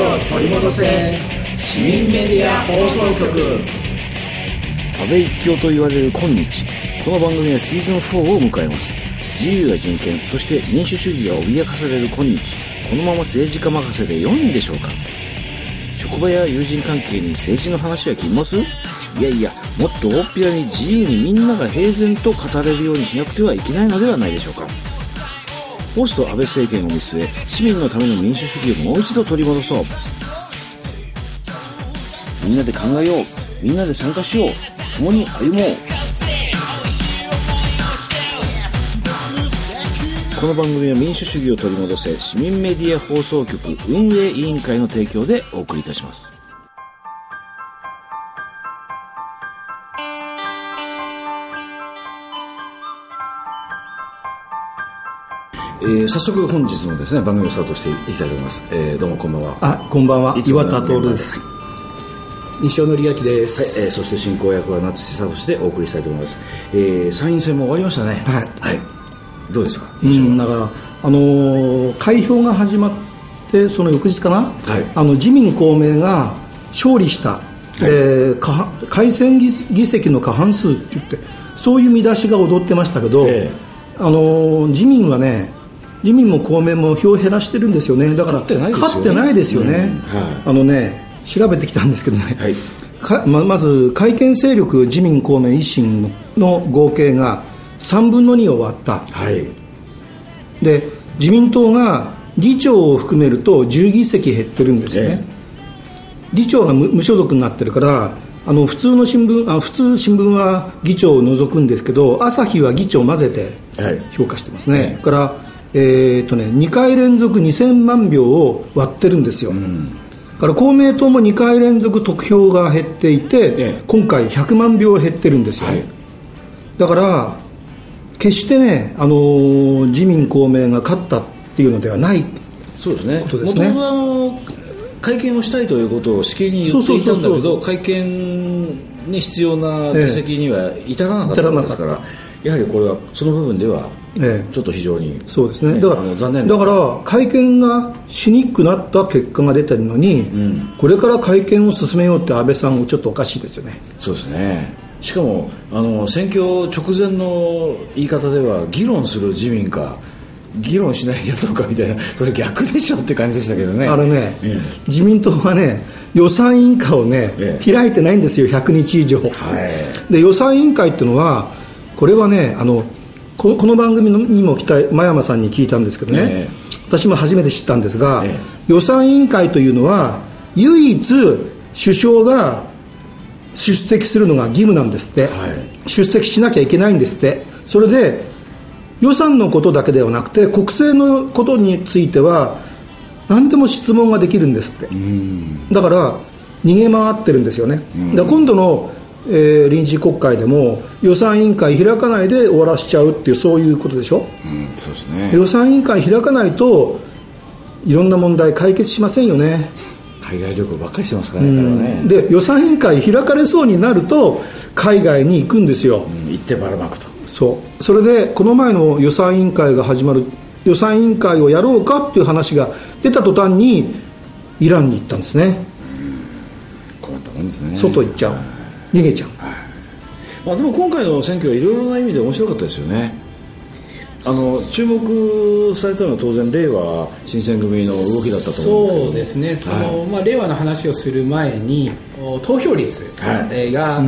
を取り戻せ市民メディア放送局。 安倍一強と言われる今日、この番組はシーズン4を迎えます。自由や人権、そして民主主義が脅かされる今日、このまま政治家任せで良いんでしょうか。職場や友人関係に政治の話は禁物？いやいや、もっと大っぴらに自由にみんなが平然と語れるようにしなくてはいけないのではないでしょうか。ポスト安倍政権を見据え、市民のための民主主義をもう一度取り戻そう。みんなで考えよう、みんなで参加しよう、共に歩もう。この番組は民主主義を取り戻せ市民メディア放送局運営委員会の提供でお送りいたします。早速本日もですね、番組をスタートしていきたいと思います。どうもこんばんは。 こんばんは。岩田徹です。 西尾則明です。 はい、そして進行役は夏志聡でお送りしたいと思います。参院選も終わりましたね。はい。どうですか？ だから開票が始まってその翌日かな、自民公明が勝利した、改選議席の過半数って言ってそういう見出しが踊ってましたけど、自民はね、自民も公明も票を減らしてるんですよね。だから勝ってないですよね。調べてきたんですけどね、まず改憲勢力自民公明維新の合計が3分の2終わった、で自民党が議長を含めると10議席減ってるんですよね。議長が無所属になってるから普通新聞は議長を除くんですけど、朝日は議長を混ぜて評価してますね。だから2回連続2000万票を割ってるんですよ。だから公明党も2回連続得票が減っていて、今回100万票減ってるんですよ。だから決してね、自民公明が勝ったっていうのではないことですね。 元々会見をしたいということをしきりに言っていたんだけど、会見に必要な議席には至らなかったわけですから、やはりこれはその部分ではちょっと非常に、 そうですね。だから会見がしにくくなった結果が出てるのに、これから会見を進めようって安倍さんもちょっとおかしいですよね。 そうですね。しかも選挙直前の言い方では議論する自民か議論しない野党かみたいな、それ逆でしょって感じでしたけどね。 自民党はね、予算委員会をね、開いてないんですよ、100日以上。で予算委員会っていうのは、これはね、この番組にも来た真山さんに聞いたんですけどね、私も初めて知ったんですが、予算委員会というのは唯一首相が出席するのが義務なんですって、出席しなきゃいけないんですって。それで予算のことだけではなくて国政のことについては何でも質問ができるんですって。だから逃げ回ってるんですよね。だから今度の、臨時国会でも予算委員会開かないで終わらせちゃうっていう、そういうことでしょ。 そうですね。 予算委員会開かないといろんな問題解決しませんよね。 海外旅行ばっかりしてますからね。 で予算委員会開かれそうになると海外に行くんですよ。 行ってばらまくと。 それでこの前の予算委員会が始まる、予算委員会をやろうかっていう話が出た途端にイランに行ったんですね。 困ったもんですね。 外行っちゃう、逃げちゃう。 でも今回の選挙はいろいろな意味で面白かったですよね。注目されたのは当然令和新選組の動きだったと思うんですけど。 そうですね。令和の話をする前に投票率が、過去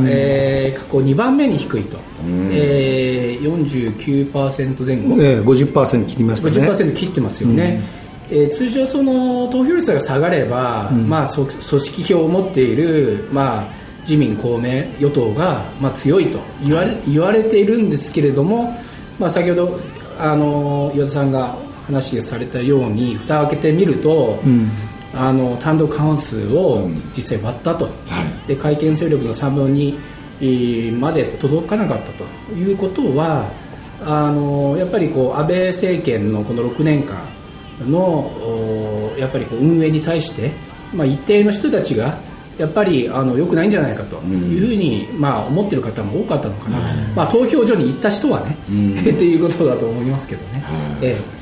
2番目に低いと、49% 前後、 50% 切りましたね。 50% 切ってますよね。通常その投票率が下がれば、組織票を持っている、自民公明与党が、強いと言われているんですけれども、先ほど岩田さんが話をされたように蓋を開けてみると、単独過半数を実際割ったと、で改憲勢力の3分2まで届かなかったということは、やっぱり安倍政権のこの6年間のやっぱり運営に対して、一定の人たちがやっぱり良くないんじゃないかというふうに、思っている方も多かったのかなと、投票所に行った人はね、っていうことだと思いますけどね。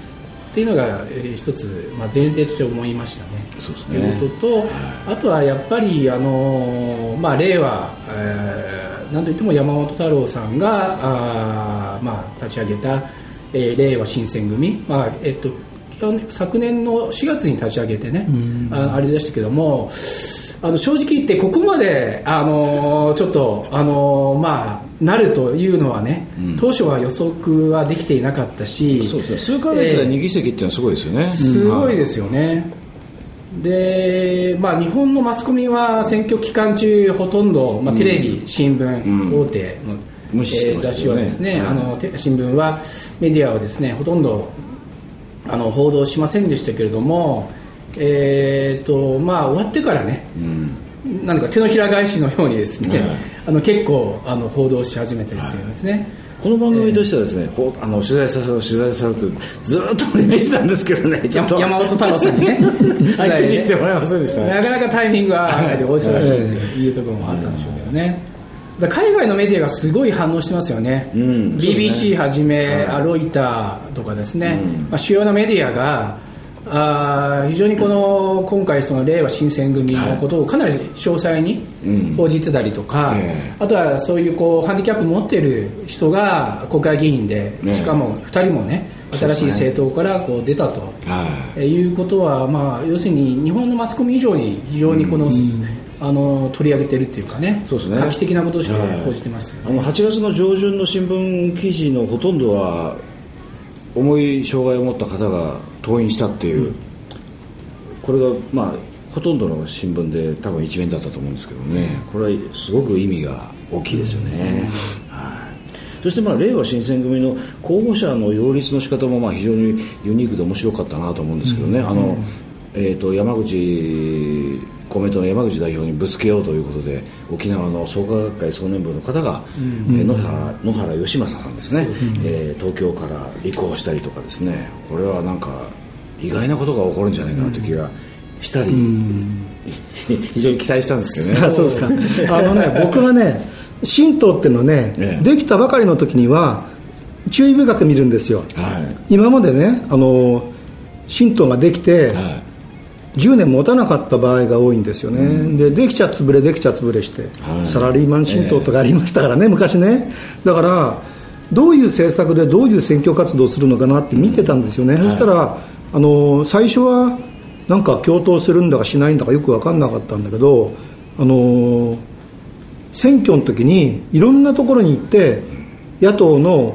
っていうのが一つ、前提として思いましたね。 そうですね。 ということと、あとはやっぱり令和、なんといっても山本太郎さんが立ち上げた、令和新選組、昨年の4月に立ち上げてね、あれでしたけども、正直言ってここまでちょっとなるというのはね、当初は予測はできていなかったし、 そうですね、数ヶ月で2議席っていうのはすごいですよね。 すごいですよね。で、日本のマスコミは選挙期間中ほとんど、テレビ、新聞、大手の無視してましたよね。 雑誌はですね、新聞はメディアはですね、ほとんど報道しませんでしたけれども、終わってからね、なんか手のひら返しのようにですね、結構報道し始めてるっていうんですね。 この番組としてはですね、取材されてずっとお願いしてたんですけどね、ちょっと山本太郎さんにね相手にしてもらえませんでしたね。 なかなかタイミングが合わないでお忙しいというところもあったんでしょうけどね。海外のメディアがすごい反応してますよね。BBC はじめ、ロイターとかですね、主要なメディアが非常に今回その令和新選組のことをかなり詳細に報じてたりとか、あとはそういうハンディキャップ持っている人が国会議員で、しかも2人もね新しい政党から出たということは、要するに日本のマスコミ以上に非常に取り上げてるっていうかね、 そうですね、 画期的なこととして報じてますよね。 8月の上旬の新聞記事のほとんどは重い障害を持った方が登院したっていう、これがほとんどの新聞で多分一面だったと思うんですけどね、これはすごく意味が大きいですよね。そして令和新選組の候補者の擁立の仕方も非常にユニークで面白かったなと思うんですけどね、公明党の山口代表にぶつけようということで沖縄の創価学会総年部の方が、野原義正さんですね、東京から立候補したりとかですね、これはなんか意外なことが起こるんじゃないかなという気がしたり、非常に期待したんですけどね。 そうですか。僕がね新党っていうのはね、できたばかりの時には注意深く見るんですよ。今までね新党ができて、10年持たなかった場合が多いんですよね。できちゃ潰れして、サラリーマン新党とかありましたからね、昔ね。だからどういう政策でどういう選挙活動をするのかなって見てたんですよね。そしたら最初はなんか共闘するんだかしないんだかよく分かんなかったんだけど、選挙の時にいろんなところに行って野党の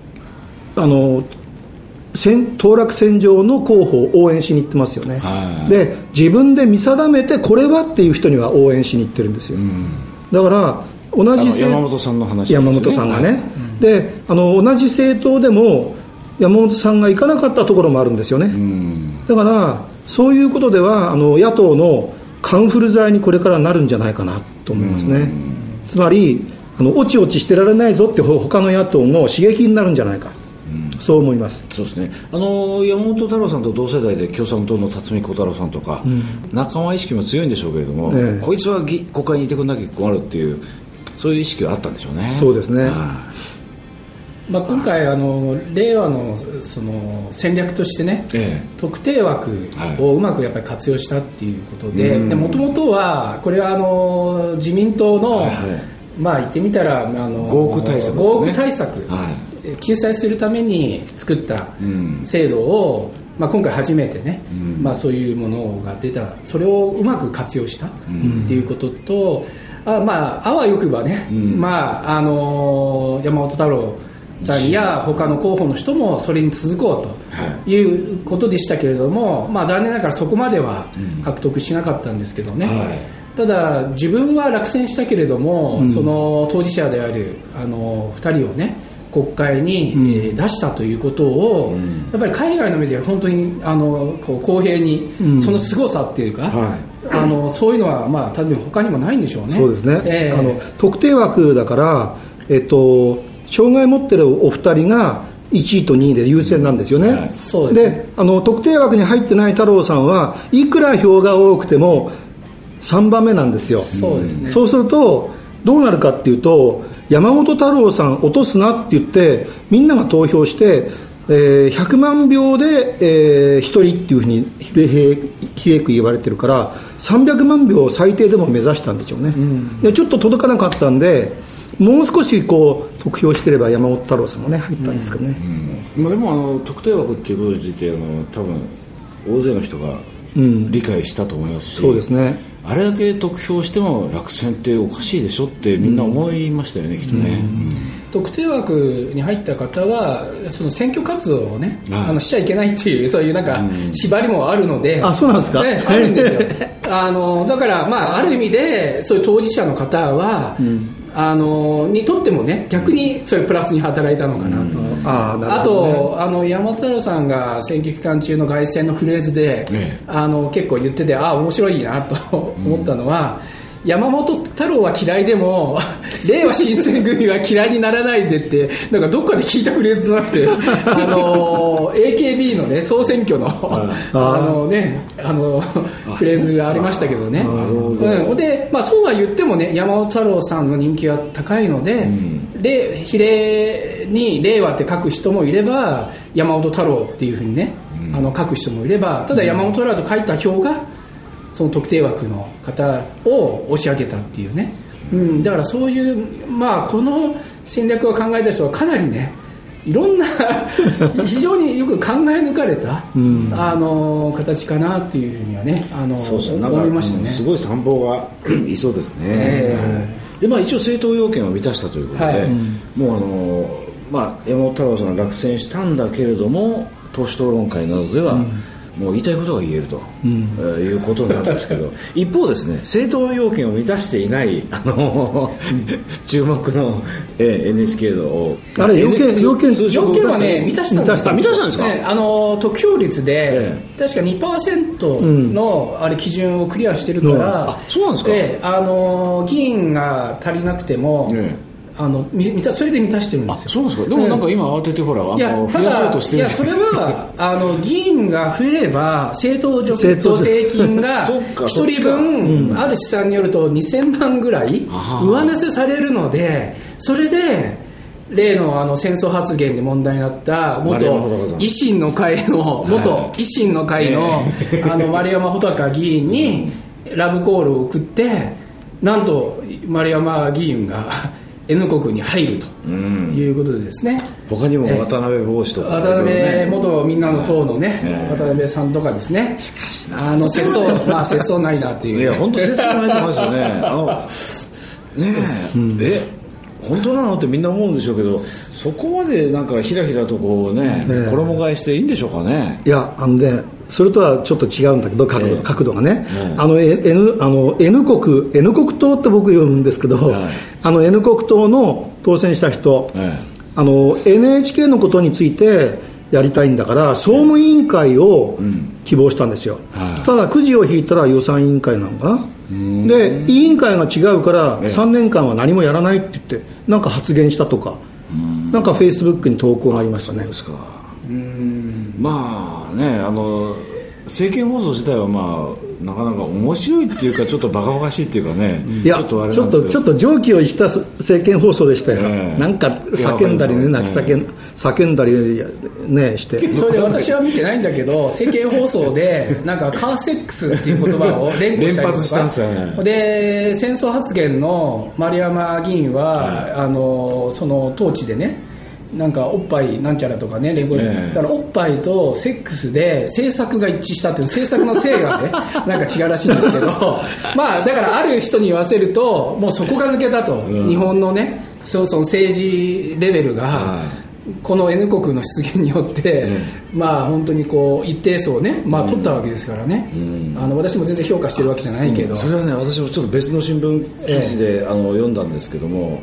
当落線上の候補を応援しに行ってますよね。で自分で見定めてこれはっていう人には応援しに行ってるんですよ。だから同じ山本さんの話ですね。 山本さんがね、で同じ政党でも山本さんが行かなかったところもあるんですよね。だからそういうことでは野党のカンフル剤にこれからなるんじゃないかなと思いますね。つまりおちおちしてられないぞって他の野党の刺激になるんじゃないか、そう思います。 そうですね。山本太郎さんと同世代で共産党の辰巳小太郎さんとか、仲間意識も強いんでしょうけれども、こいつは国会にいてくれなきゃ困るっていうそういう意識があったんでしょうね。 そうですね。 今回令和のその戦略としてね、特定枠をうまくやっぱり活用したっていうことで、もともとはこれは自民党の、言ってみたら合区対策ですね。 合区対策、救済するために作った制度を、今回初めてね、そういうものが出た、それをうまく活用したっていうことと、あわよくばね、山本太郎さんや他の候補の人もそれに続こうということでしたけれども、残念ながらそこまでは獲得しなかったんですけどね、ただ自分は落選したけれども、その当事者である2人をね国会に出したということを、やっぱり海外のメディアは本当に公平にその凄さっていうか、そういうのは多分他にもないんでしょうね。 そうですね、特定枠だから障害持ってるお二人が1位と2位で優先なんですよね。で特定枠に入ってない太郎さんはいくら票が多くても3番目なんですよ。 そうですね。 そうするとどうなるかっていうと、山本太郎さん落とすなって言ってみんなが投票して 100万票で、1人っていうふうにひれく言われてるから300万票を最低でも目指したんでしょうね、でちょっと届かなかったんでもう少しこう得票してれば山本太郎さんもね入ったんですけどね、 まあ、でも特定枠っていうこと自体多分大勢の人が理解したと思いますし、 そうですね、 あれだけ得票しても落選っておかしいでしょってみんな思いましたよね、きっとね、 特定枠に入った方はその選挙活動をね、しちゃいけないっていうそういうなんか縛りもあるので、 そうなんですか、 ね、あるんですよだからまあある意味でそういう当事者の方は、にとってもね逆にそれプラスに働いたのかなと、あと山本太郎さんが選挙期間中の凱旋のフレーズで、結構言ってて面白いなと思ったのは、山本太郎は嫌いでも令和新選組は嫌いにならないでってなんかどっかで聞いたフレーズじゃなくてAKB のね総選挙のフレーズがありましたけどね、で、まあ、そうは言ってもね山本太郎さんの人気は高いので、比例に令和って書く人もいれば山本太郎っていうふうにね書く人もいれば、ただ山本太郎と書いた票がその特定枠の方を押し上げたっていうね、だからそういう、まあ、この戦略を考えた人はかなりねいろんな非常によく考え抜かれた、形かなっていうふうにはね思いましたね。 すごい参謀がいそうですね、でまあ、一応政党要件を満たしたということで、もうまあ、山本太郎さんが落選したんだけれども党首討論会などでは、もう言いたいことが言えると、いうことなんですけど一方ですね政党要件を満たしていない注目の、NHK のあれ要件はね満たしたんですか、 得票率で、確か 2% のあれ基準をクリアしてるから、 そうなんですか、 議員が足りなくても、それで満たしてるんですよ。 そうですか。でもなんか今慌ててほら増やそうとしてるんですそれは議員が増えれば政党助成金が1人分、ある試算によると2000万ぐらい上乗せされるので、それで例の戦争発言で問題になった元維新の会の丸山穂高議員にラブコールを送って、なんと丸山議員がN 国に入るということでですね、 他にも渡辺帽子とか、 渡辺元みんなの党のね、渡辺さんとかですね、 しかし節操ないなっていう、 いや本当節操ないと思いますよね本当なのってみんな思うんでしょうけど、そこまでなんかひらひらとこうね、衣替えしていいんでしょうかね。 いやそれとはちょっと違うんだけど角度がね、N 国党って僕読むんですけど、N 国党の当選した人、NHK のことについてやりたいんだから総務委員会を希望したんですよ、ただくじを引いたら予算委員会なのかな、で委員会が違うから3年間は何もやらないって言ってなんか発言したとか、なんかフェイスブックに投稿がありましたね。 そうですか。まあね、政見放送自体はまあなかなか面白いっていうかちょっとバカバカしいっていうかね、 いやちょっと常軌を逸した政見放送でしたよ、なんか叫んだりね、泣き叫んだりねしてそれで私は見てないんだけど政見放送でなんかカーセックスっていう言葉を連呼したりとか連発してましたね。 で戦争発言の丸山議員は、その統治でねなんかおっぱいなんちゃらとかね連合して、だからおっぱいとセックスで政策が一致したっていう政策のせいがねなんか違うらしいんですけどまあだからある人に言わせるともうそこが抜けたと、日本のねその政治レベルが、この N 国の出現によって、まあ本当にこう一定層ね、まあ取ったわけですからね、私も全然評価してるわけじゃないけど、 それはね私もちょっと別の新聞記事で、読んだんですけども、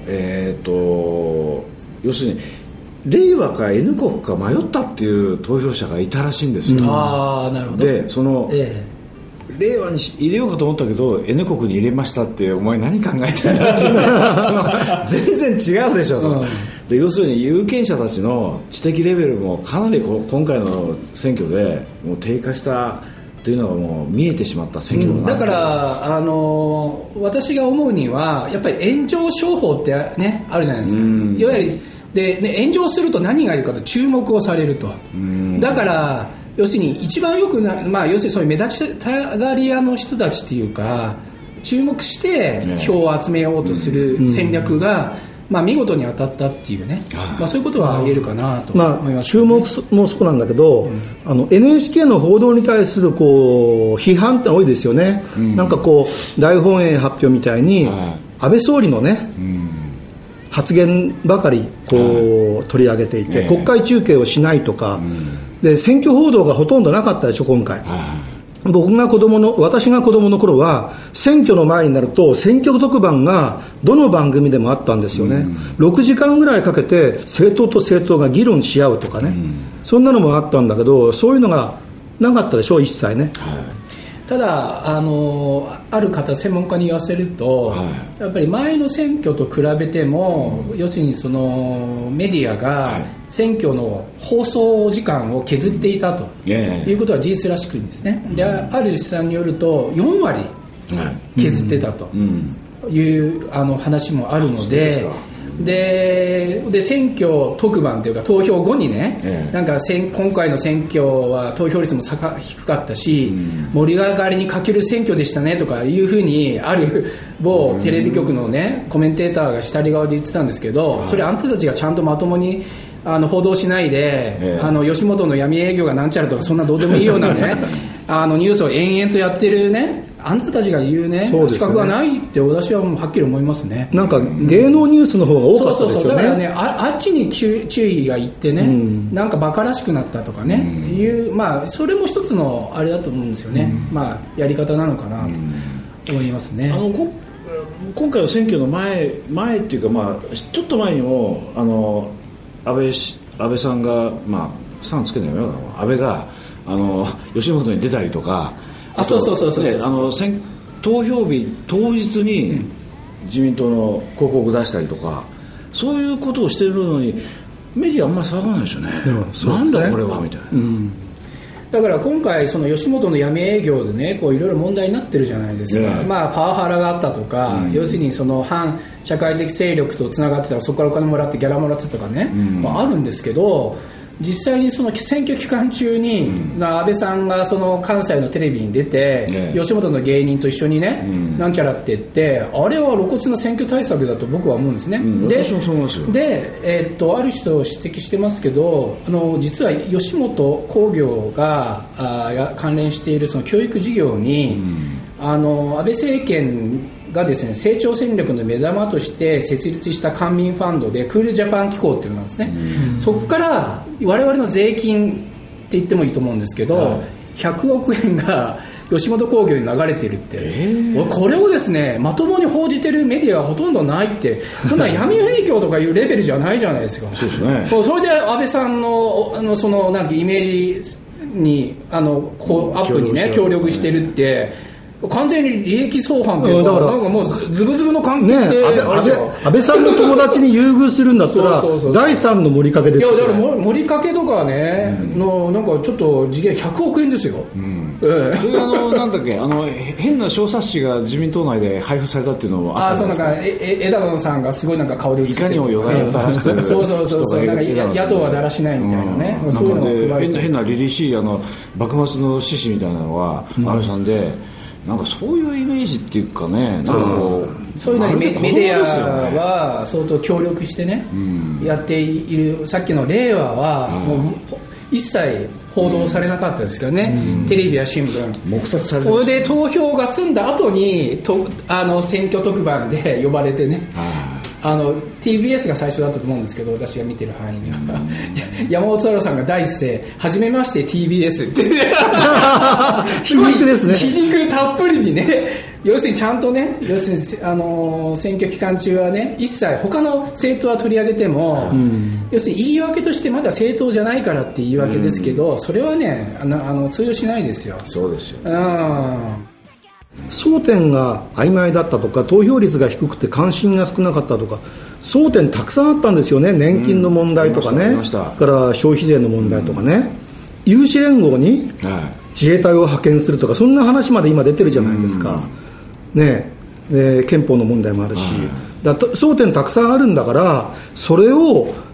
要するに令和か N 国か迷ったっていう投票者がいたらしいんですよ、 なるほど。 でその、令和に入れようかと思ったけど N 国に入れましたって、お前何考えてんだって全然違うでしょと、で要するに有権者たちの知的レベルもかなり今回の選挙でもう低下したというのがもう見えてしまった選挙だから私が思うにはやっぱり炎上商法ってねあるじゃないですか、いわゆるで、ね、炎上すると何がいるかと注目をされると。だから要するに一番よくまあ、要するにそういう目立ちたがり屋の人たちっていうか、注目して票を集めようとする戦略が、まあ、見事に当たったっていうね、まあ、そういうことは言えるかなと思います、ね。まあ、 注目もそうなんだけど、NHK の報道に対するこう批判って多いですよね。なんかこう大本営発表みたいに、安倍総理のね、発言ばかりこう取り上げていて、国会中継をしないとか、で選挙報道がほとんどなかったでしょ今回。私が子供の頃は選挙の前になると選挙特番がどの番組でもあったんですよね。6時間ぐらいかけて政党と政党が議論し合うとかね、そんなのもあったんだけど、そういうのがなかったでしょ一切ね。 ただある方、専門家に言わせると、やっぱり前の選挙と比べても、要するにそのメディアが選挙の放送時間を削っていたということは事実らしくですね。で、ある試算によると4割削ってたという話もあるので、で選挙特番というか投票後にね、なんか今回の選挙は投票率も低かったし、盛り上がりに欠ける選挙でしたねとかいうふうに、ある某テレビ局のねコメンテーターが下り側で言ってたんですけど、それあんたたちがちゃんとまともに報道しないで、吉本の闇営業がなんちゃらとか、そんなどうでもいいようなねニュースを延々とやってるね、あんたたちが言うね、資格がないって私はもうはっきり思いますね。 なんか芸能ニュースの方が多かったですよね。 だからね、あっちに注意がいってね、なんかバカらしくなったとかね、まあそれも一つのあれだと思うんですよね。まあやり方なのかなと思いますね。 今回の選挙の前っていうか、まあちょっと前にも安倍さんが、まあさんつけないような、安倍が吉本に出たりとか、 そう投票日当日に自民党の広告出したりとか、そういうことをしているのにメディアあんまり騒がないですよね。なんだこれはみたいな。 だから今回その吉本の闇営業でね、こういろいろ問題になってるじゃないですか。まあパワハラがあったとか、要するにその反社会的勢力とつながってたらそこからお金もらってギャラもらってたとかね、まああるんですけど、実際にその選挙期間中に、安倍さんがその関西のテレビに出て、吉本の芸人と一緒にね、なんちゃらって言って、あれは露骨な選挙対策だと僕は思うんですね。 私もそう思いますよ。 で、ある人指摘してますけど、実は吉本興業が関連しているその教育事業に、安倍政権がですね、成長戦略の目玉として設立した官民ファンドでクールジャパン機構っていうのがあるんですね。そこから我々の税金って言ってもいいと思うんですけど、100億円が吉本興業に流れているって、これをですねまともに報じてるメディアはほとんどないって、そんな闇営業とかいうレベルじゃないじゃないですか。 そうですね。 それで安倍さんのそのなんかイメージにこうアップにね協力してるって。完全に利益相反で、だからなんかもうズブズブの関係で、 安倍さんの友達に優遇するんだったら第三の盛りかけですよ。 いやだから盛りかけとかね、なんかちょっと次元100億円ですよ。 それなんだっけ、変な小冊子が自民党内で配布されたっていうのもあったじゃないですか。 そうなんか枝野さんがすごいなんか顔で映っていかにもよだれを垂らしてるそうなんか野党はだらしないみたいなね、そういうのを配変な凛々しい幕末の志士みたいなのは安倍さんで。なんかそういうイメージっていうかね、なんかこうそういうのにメディアは相当協力してね、やっている。さっきの令和はもう一切報道されなかったですけどね、テレビや新聞黙殺されてました。それで投票が済んだ後に選挙特番で呼ばれてね、TBS が最初だったと思うんですけど、私が見てる範囲には山本太郎さんが第一声はじめまして TBS って皮肉ですね。 皮肉たっぷりにね、要するにちゃんとね、要するに選挙期間中はね、一切他の政党は取り上げても、要するに言い訳としてまだ政党じゃないからって言い訳ですけど、それはね通用しないですよ。 そうですよ。 争点が曖昧だったとか、投票率が低くて関心が少なかったとか、争点たくさんあったんですよね。年金の問題とかね、から消費税の問題とかね、有志連合に自衛隊を派遣するとか、そんな話まで今出てるじゃないですか、憲法の問題もあるし、争点たくさんあるんだから、それを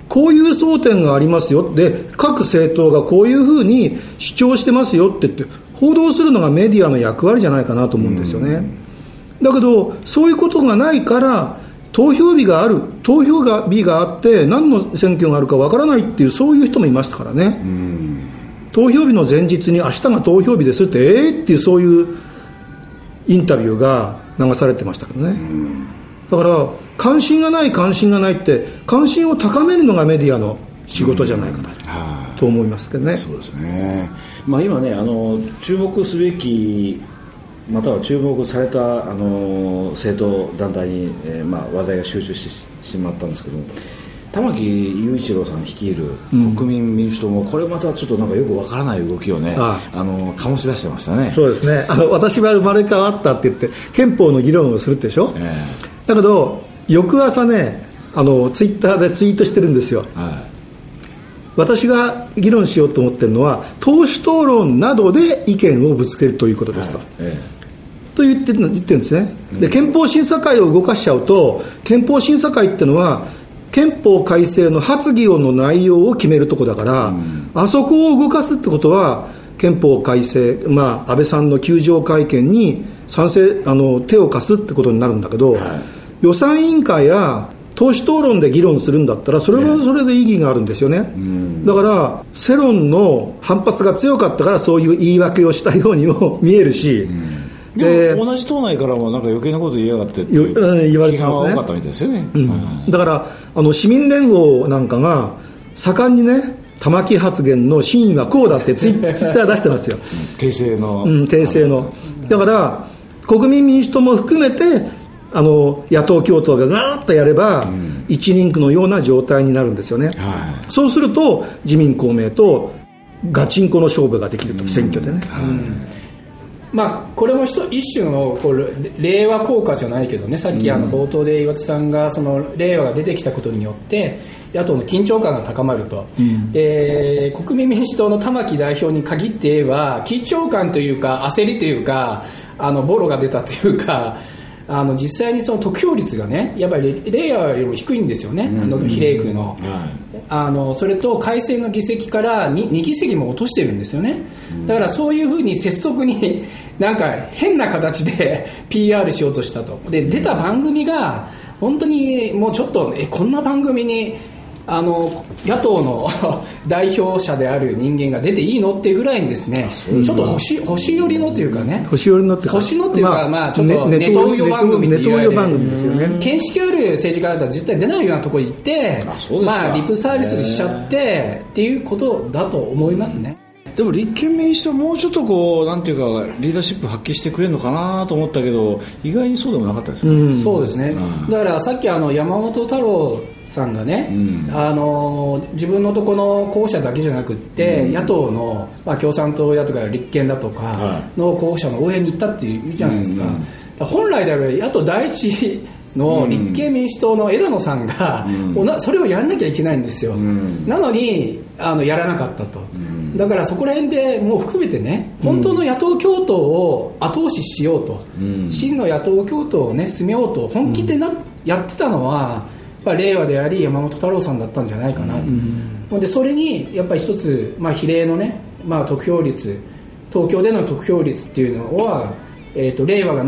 こういう争点がありますよ、で各政党がこういうふうに主張してますよって言って報道するのがメディアの役割じゃないかなと思うんですよね。だけどそういうことがないから投票日があって何の選挙があるかわからないっていうそういう人もいましたからね。投票日の前日に明日が投票日ですってっていうそういうインタビューが流されてましたけどね。だから関心がないって関心を高めるのがメディアの仕事じゃないかなと思いますけどね。 そうですね。まあ、今ね注目すべきまたは注目された政党団体に、話題が集中してしまったんですけども、玉木雄一郎さん率いる国民民主党もこれまたちょっとなんかよくわからない動きをね醸し出してましたね。 そうですね。私は生まれ変わったって言って憲法の議論をするでしょ、だけど翌朝ねツイッターでツイートしてるんですよ、私が議論しようと思ってるのは党首討論などで意見をぶつけるということですと、と言ってるんですね。で憲法審査会を動かしちゃうと、憲法審査会っていうのは憲法改正の発議の内容を決めるとこだから、あそこを動かすってことは憲法改正、安倍さんの休場会見に賛成手を貸すってことになるんだけど、予算委員会や党首討論で議論するんだったらそれはそれで意義があるんですよね。だから世論の反発が強かったからそういう言い訳をしたようにも見えるし、 でも同じ党内からもなんか余計なこと言いやがってっていう言われてますね。 批判は多かったみたいですよね。 だから市民連合なんかが盛んにね玉木発言の真意はこうだってツイッター出してますよ。 訂正の、 訂正の。だから国民民主党も含めて野党共闘がガーッとやれば、一人区のような状態になるんですよね、そうすると自民公明とガチンコの勝負ができると、選挙でね、 これも一種の令和効果じゃないけどね、さっき冒頭で岩田さんがその令和が出てきたことによって野党の緊張感が高まると、国民民主党の玉木代表に限っては緊張感というか焦りというかボロが出たというか、実際にその得票率がねやっぱり令和よりも低いんですよね、比例区の、それと改選の議席から 2議席も落としてるんですよね。だからそういうふうに拙速になんか変な形で PR しようとしたと。で出た番組が本当にもうちょっとこんな番組に野党の代表者である人間が出ていいのっていうぐらいにですね、ちょっと星寄りのというかね、 星寄りのっていうか、 ちょっとネトウヨ番組って言われる見識ある政治家だったら絶対出ないようなところに行って、リップサービスしちゃってっていうことだと思いますね。 でも立憲民主党もうちょっとなんていうかリーダーシップ発揮してくれるのかなと思ったけど、意外にそうでもなかったですね。 そうですね、だからさっき山本太郎さんがね、自分のとこの候補者だけじゃなくって、野党の、共産党だとか立憲だとかの候補者の応援に行ったっていうじゃないですか、本来であれば野党第一の立憲民主党の枝野さんが、それをやらなきゃいけないんですよ、なのにやらなかったと、だからそこら辺でもう含めてね、本当の野党共闘を後押ししようと、真の野党共闘をね進めようと本気でやってたのは令和であり山本太郎さんだったんじゃないかなと、でそれにやっぱり一つ、比例のね、得票率、東京での得票率っていうのは、令和が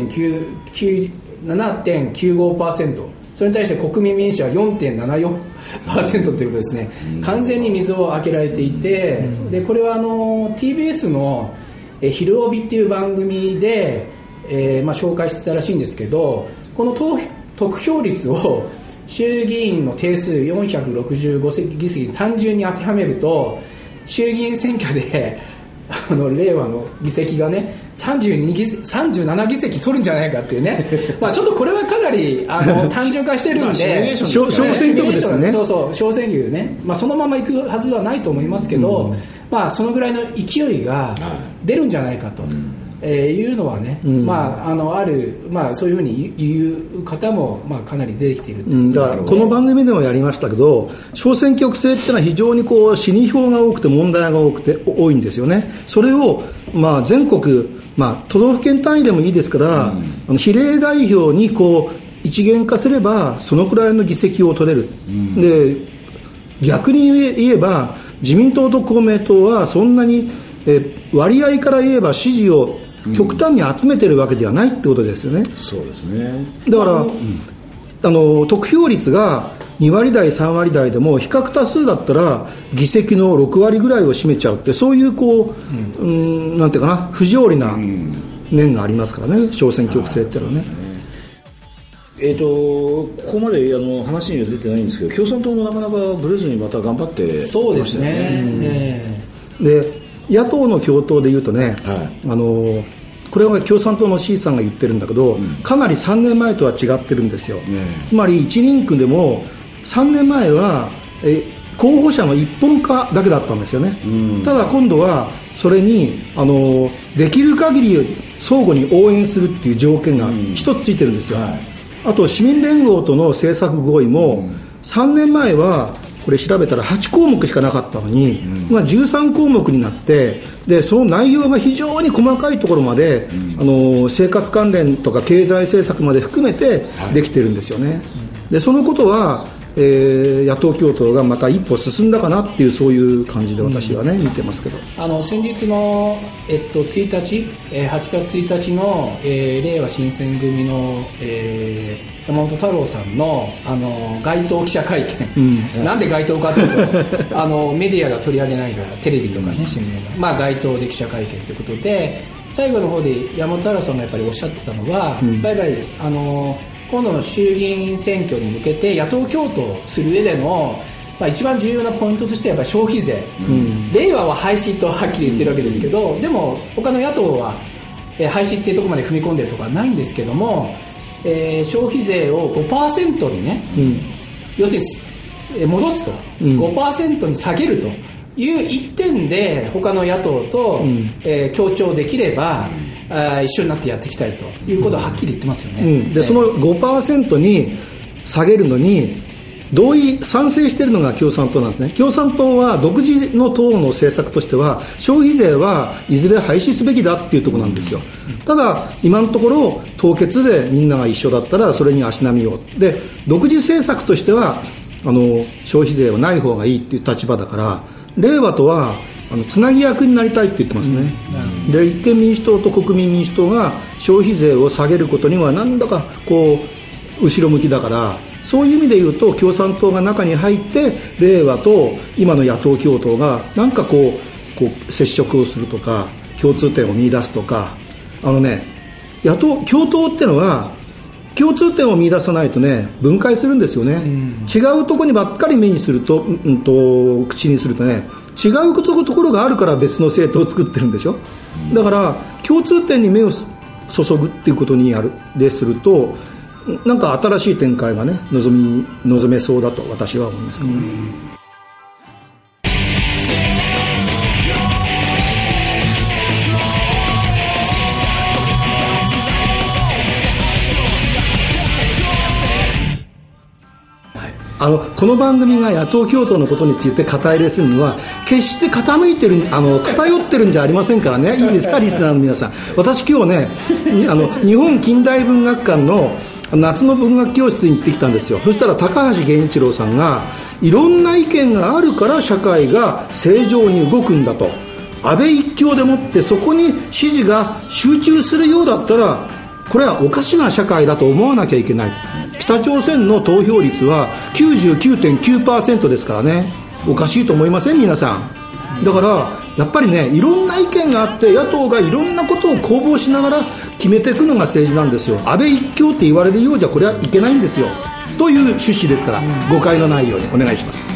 7.95%、 それに対して国民民主は 4.74% ということですね。完全に水をあけられていて、でこれはTBS の昼帯っていう番組で、紹介してたらしいんですけど、この得票率を衆議院の定数465議席に単純に当てはめると、衆議院選挙で令和の議席がね37議席取るんじゃないかっていうねちょっとこれはかなり単純化してるんで小選挙区ですね。 そう小選挙ね、そのまま行くはずはないと思いますけど、そのぐらいの勢いが出るんじゃないかと、いうのはね、そういうふうに言う方もかなり出てきている、 だからこの番組でもやりましたけど、小選挙区制っていうのは非常に死に票が多くて問題が多いんですよね。それを全国、都道府県単位でもいいですから、比例代表に一元化すればそのくらいの議席を取れる、で逆に言えば自民党と公明党はそんなに、割合から言えば支持を極端に集めてるわけではないってことですよね。 そうですね。 だから、得票率が2割台3割台でも比較多数だったら議席の6割ぐらいを占めちゃうって、そういうなんていうかな、不条理な面がありますからね、小選挙区制ってのはね。 ここまで話には出てないんですけど、共産党もなかなかブレずにまた頑張ってましたよね。 そうですね。 で野党の共闘でいうとね、これは共産党の C さんが言ってるんだけど、かなり3年前とは違ってるんですよ。つまり1人区でも3年前は候補者の一本化だけだったんですよね。ただ今度はそれにできる限り相互に応援するっていう条件が一つついてるんですよ。あと市民連合との政策合意も3年前はこれ調べたら8項目しかなかったのに、13項目になって、でその内容が非常に細かいところまで、生活関連とか経済政策まで含めてできてるんですよね。でそのことは、野党共闘がまた一歩進んだかなっていう、そういう感じで私はね、見てますけど、 先日の、8月1日の、令和新選組の、山本太郎さんの、街頭記者会見、なんで街頭かというとメディアが取り上げないから、テレビとかね、新聞が、街頭で記者会見ということで、最後の方で山本太郎さんがやっぱりおっしゃってたのは、やっぱり今度の衆議院選挙に向けて野党共闘する上での、一番重要なポイントとしてはやっぱり消費税、令和は廃止とはっきり言ってるわけですけど、でも他の野党は、廃止っていうところまで踏み込んでるとかはないんですけども、消費税を 5% にね、要するに戻すと、5% に下げるという一点で他の野党と、協調できれば一緒になってやっていきたいということをはっきり言ってますよね。 でその 5% に下げるのに賛成しているのが共産党なんですね。共産党は独自の党の政策としては消費税はいずれ廃止すべきだっていうところなんですよ。ただ今のところ凍結でみんなが一緒だったらそれに足並みをで、独自政策としては消費税はない方がいいっていう立場だから、令和とはつなぎ役になりたいって言ってますね。で立憲民主党と国民民主党が消費税を下げることにはなんだか後ろ向きだから、そういう意味で言うと共産党が中に入って令和と今の野党共闘がなんか接触をするとか共通点を見出すとか、野党共闘ってのは共通点を見出さないとね、分解するんですよね。違うところにばっかり目にすると、口にするとね、違うところがあるから別の政党を作ってるんでしょ。だから共通点に目を注ぐっていうことにですると、なんか新しい展開がね望めそうだと私は思いますけどね。この番組が野党共闘のことについて肩入れするのは決して偏ってるんじゃありませんからね。いいですかリスナーの皆さん。私今日ね日本近代文学館の夏の文学教室に行ってきたんですよ。そしたら高橋源一郎さんが、いろんな意見があるから社会が正常に動くんだと、安倍一強でもってそこに支持が集中するようだったらこれはおかしな社会だと思わなきゃいけない。北朝鮮の投票率は 99.9% ですからね、おかしいと思いません皆さん。だからやっぱりね、いろんな意見があって野党がいろんなことを攻防しながら決めていくのが政治なんですよ。安倍一強って言われるようじゃこれはいけないんですよという趣旨ですから、誤解のないようにお願いします。